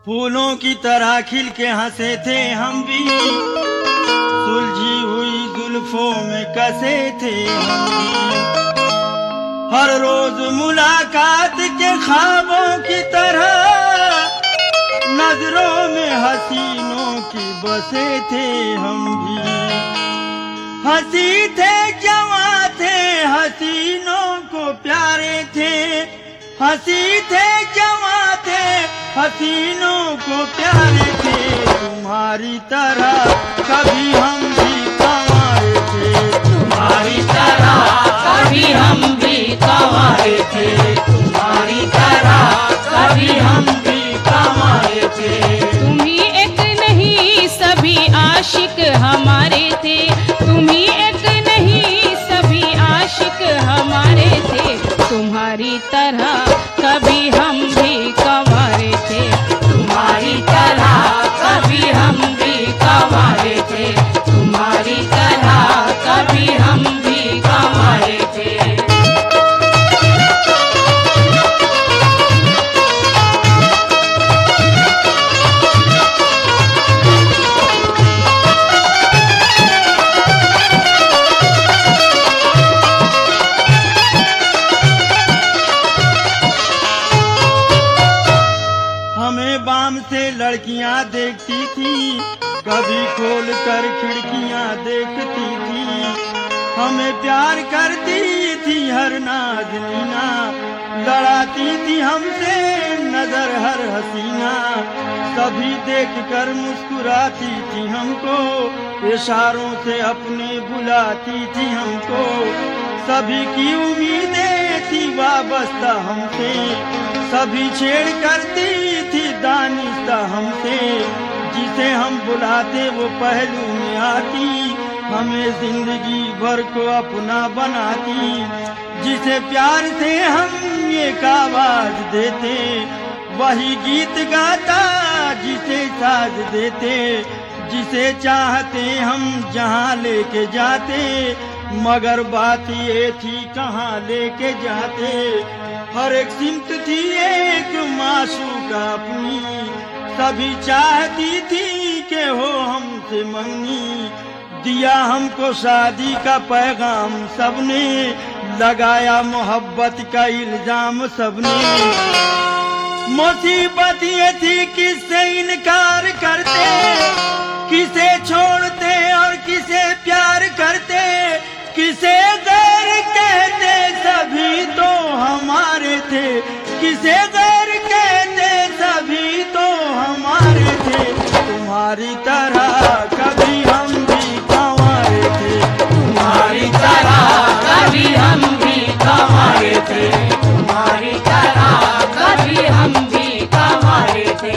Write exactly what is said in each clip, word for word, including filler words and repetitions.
फूलों की तरह खिल के हंसे थे हम भी, सुलझी हुई जुल्फों में कसे थे हम भी। हर रोज मुलाकात के ख्वाबों की तरह नजरों में हसीनों की बसे थे हम भी। हंसी थे जवां थे हसीनों को प्यारे थे, हंसी थे जवां थे हसीनों को प्यारे थे। तुम्हारी तरह कभी हम भी कंवारे थे, तुम्हारी तरह कभी हम भी कंवारे थे, तुम्हारी तरह कभी हम भी कंवारे थे। तुम ही एक नहीं सभी आशिक हमारे थे, तुम ही एक नहीं सभी आशिक हमारे थे। तुम्हारी तरह कभी हम भी कंवारे थे, तुम्हारी तरह कभी हम भी कंवारे थे, तुम्हारी तरह कभी हम भी कंवारे थे। हमें बाम से लड़कियां देखती थी, कभी खोल कर खिड़कियां देखती थी। हमें प्यार करती थी हर नाज़नीना, लड़ाती थी हमसे नजर हर हसीना। सभी देखकर मुस्कुराती थी हमको, इशारों से अपने बुलाती थी हमको। सभी की उम्मीदें थी वाबस्ता हमसे, सभी छेड़ करती थी दानिस्ता हमसे। जिसे हम बुलाते वो पहलू में आती, हमें जिंदगी भर को अपना बनाती। जिसे प्यार से हम एक आवाज देते, वही गीत गाता जिसे साज देते। जिसे चाहते हम जहाँ लेके जाते, मगर बात ये थी कहाँ लेके जाते। हर एक सिमत थी एक माशूका अपनी, सभी चाहती थी कि हो हमसे मंगनी। दिया हमको शादी का पैगाम सबने, लगाया मोहब्बत का इल्जाम सबने। मुसीबत ये थी किससे इनकार करते, किसे छोड़ते और किसे प्यार करते। किसे गैर कहते सभी तो हमारे थे, किसे गैर कहते सभी तो हमारे थे। तुम्हारी तरह कभी हम भी कंवारे थे, तुम्हारी तरह कभी हम भी कंवारे थे, तुम्हारी तरह कभी हम भी कंवारे थे।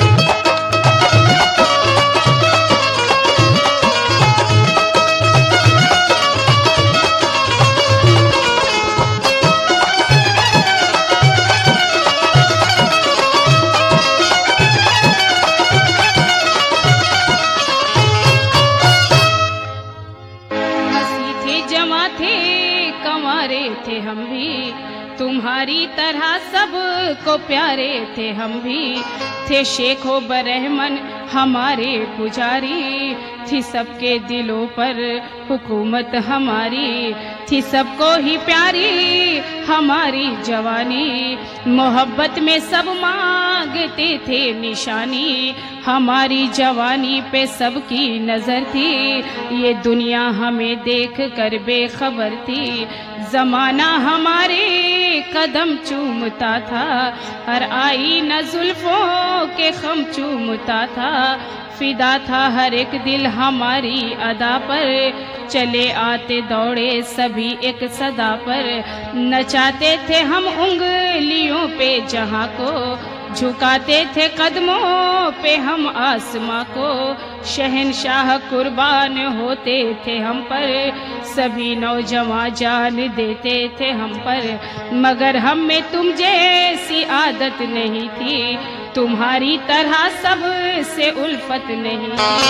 थे हम भी, तुम्हारी तरह सब को प्यारे थे हम भी। थे शेखो बरहमन हमारे पुजारी, थी सबके दिलों पर हुकूमत हमारी। थी सबको ही प्यारी हमारी जवानी, मोहब्बत में सब मांगते थे निशानी। हमारी जवानी पे सबकी नजर थी, ये दुनिया हमें देख कर बेखबर थी। जमाना हमारे कदम चूमता था, हर आई न जुल्फों के खम चूमता था। फिदा था हर एक दिल हमारी अदा पर, चले आते दौड़े सभी एक सदा पर। नचाते थे हम उंगलियों पे जहां को, झुकाते थे कदमों पे हम आसमां को। शहंशाह कुर्बान होते थे हम पर, सभी नौजवान जान देते थे हम पर। मगर हम में तुम जैसी आदत नहीं थी, तुम्हारी तरह सब से उल्फत नहीं थी।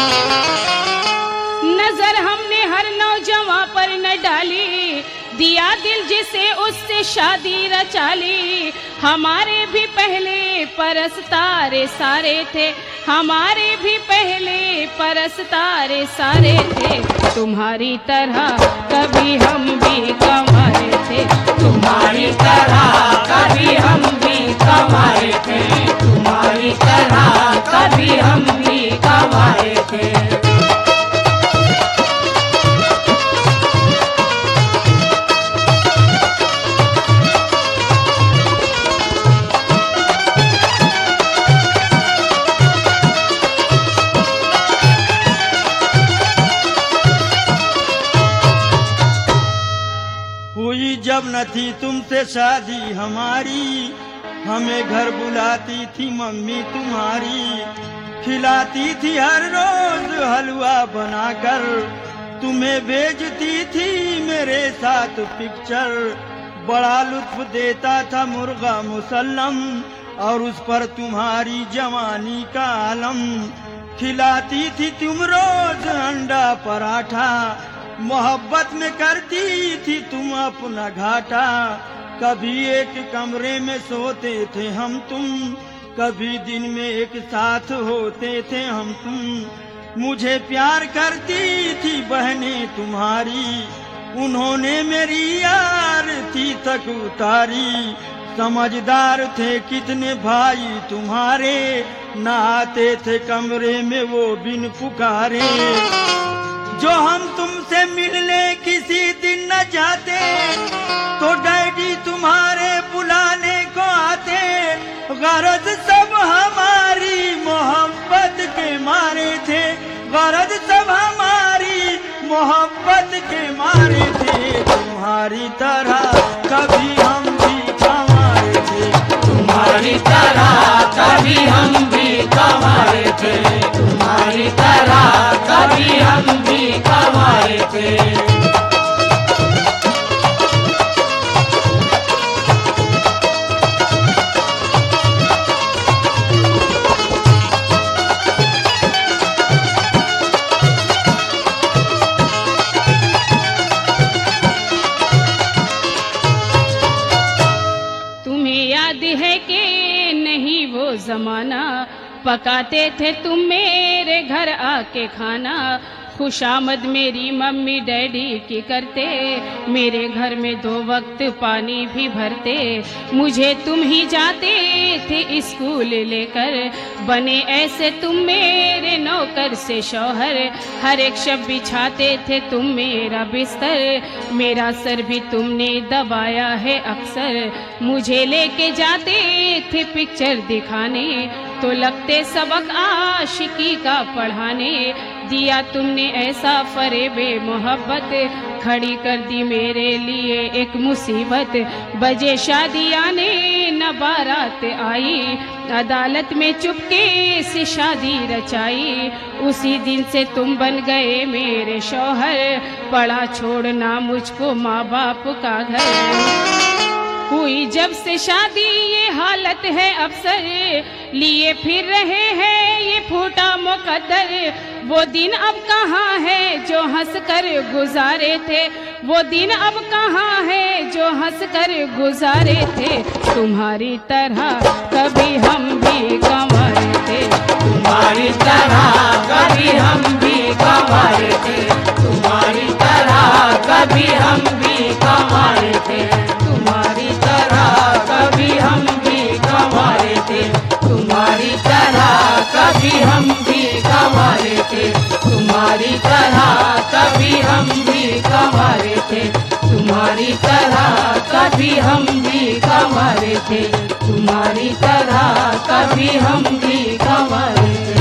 नजर हमने हर नौजवान पर न डाली, दिया दिल जिसे उससे शादी रचा ली। हमारे भी पहले परस्तारे सारे थे, हमारे भी पहले परस्तारे सारे थे। तुम्हारी तरह कभी हम भी कमाए थे, तुम्हारी तरह कभी हम भी कमाए थे, तुम्हारी तरह कभी हम भी कमाए थे। हुई जब न थी तुमसे शादी हमारी, हमें घर बुलाती थी मम्मी तुम्हारी, खिलाती थी हर रोज हलवा बनाकर, तुम्हें भेजती थी मेरे साथ पिक्चर। बड़ा लुत्फ देता था मुर्गा मुसल्लम, और उस पर तुम्हारी जवानी का आलम। खिलाती थी तुम रोज अंडा पराठा, मोहब्बत में करती थी तुम अपना घाटा। कभी एक कमरे में सोते थे हम तुम, कभी दिन में एक साथ होते थे हम तुम। मुझे प्यार करती थी बहनें तुम्हारी, उन्होंने मेरी यार थी तक उतारी। समझदार थे कितने भाई तुम्हारे, न आते थे कमरे में वो बिन पुकारे। जो हम तुमसे मिलने किसी दिन न जाते, तो डैडी तुम्हारे बुलाने को आते। गरज सब हमारी मोहब्बत के मारे थे, गरज सब हमारी मोहब्बत के मारे थे। तुम्हारी तरह कभी हम भी कमाए थे, तुम्हारी तरह कभी हम भी कमाए थे, तुम्हारी तरह कभी हम भी कमाए थे। तुम्हें याद है कि नहीं वो जमाना, पकाते थे तुम मेरे घर आके खाना। खुशामद मेरी मम्मी डैडी की करते, मेरे घर में दो वक्त पानी भी भरते। मुझे तुम ही जाते थे स्कूल लेकर, बने ऐसे तुम मेरे नौकर से शौहर। हर एक शब बिछाते थे तुम मेरा बिस्तर, मेरा सर भी तुमने दबाया है अक्सर। मुझे लेके जाते थे पिक्चर दिखाने, तो लगते सबक आशिकी का पढ़ाने। दिया तुमने ऐसा फरेबे मोहब्बत, खड़ी कर दी मेरे लिए एक मुसीबत। बजे शादी आने न बारात आई, अदालत में चुपके से शादी रचाई। उसी दिन से तुम बन गए मेरे शौहर, पड़ा छोड़ना मुझको माँ बाप का घर। हुई जब से शादी ये हालत है अफसर, लिए फिर रहे हैं ये फूटा मुकद्दर। वो दिन अब कहाँ है जो हंस कर गुजारे थे, वो दिन अब कहाँ है जो हंस कर गुजारे थे। तुम्हारी तरह कभी हम भी कमाए थे, तुम्हारी तरह कभी हम भी कमाए थे, तुम्हारी तरह कभी हम भी कमाए थे, तुम्हारी तरह कभी हम भी कमाए थे, तुम्हारी तरह कभी हम भी कमाए थे, तुम्हारी तरह कभी हम भी कमाए थे, तुम्हारी तरह कभी हम भी कमाए थे, तुम्हारी तरह कभी हम भी कमाए थे।